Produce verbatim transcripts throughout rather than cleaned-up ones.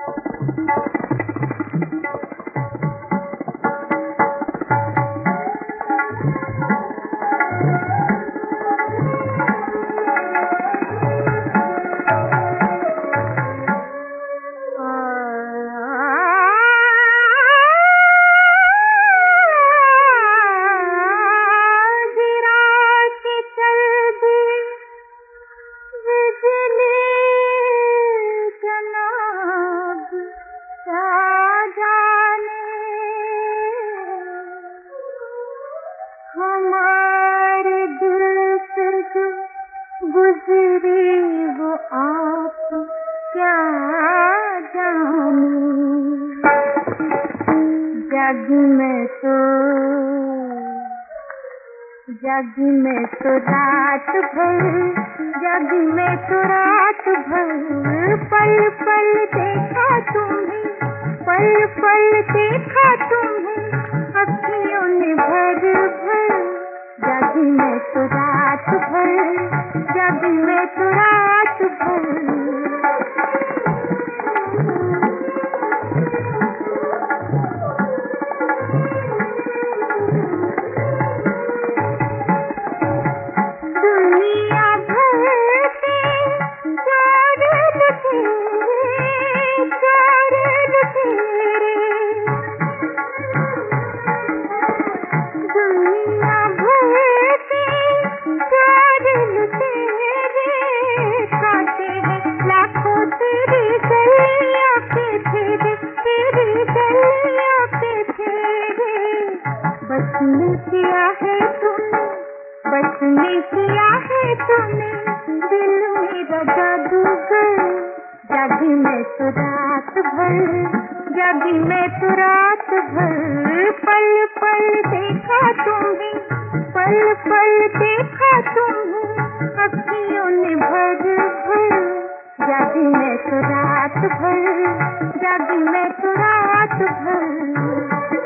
हमारे दिल से जो गुजरी वो आप क्या जाने। जागी मैं तो जागी मैं तो रात भर, जागी मैं तो रात भर, पल पल देखा तुम्हें, पल पल देखा तुम्हें अखियों ने भर भर। जागी मैं तो रात भर, जागी मैं तो रात भर। बसने किया है तूने, बसने किया है तूने दिल मेरा जादूगर। जागी मैं तो रात भर, जागी मैं तो रात भर, पल पल देखा तुम्हें, पल पल देखा तुम्हें अखियों ने भर भर। जागी मैं तो रात भर, जागी मैं तो रात भर।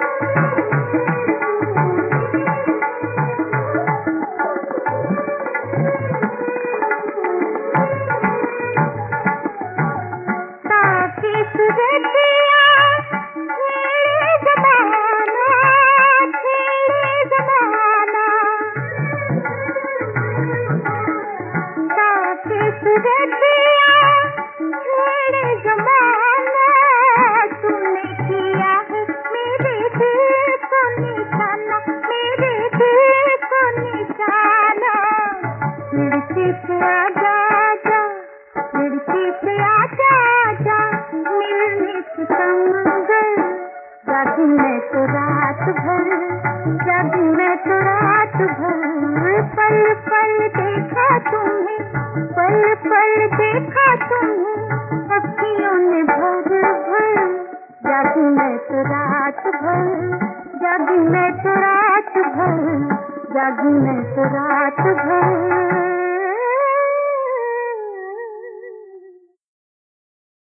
जागी मैं तो रात भर, जागी मैं तो रात भर, पल पल देखा तुम्हें, पल पल देखा तुम्हें अखियों ने भर भर। जागी मैं तो रात भर, जागी मैं तो रात भर, जागी मैं तो रात भर।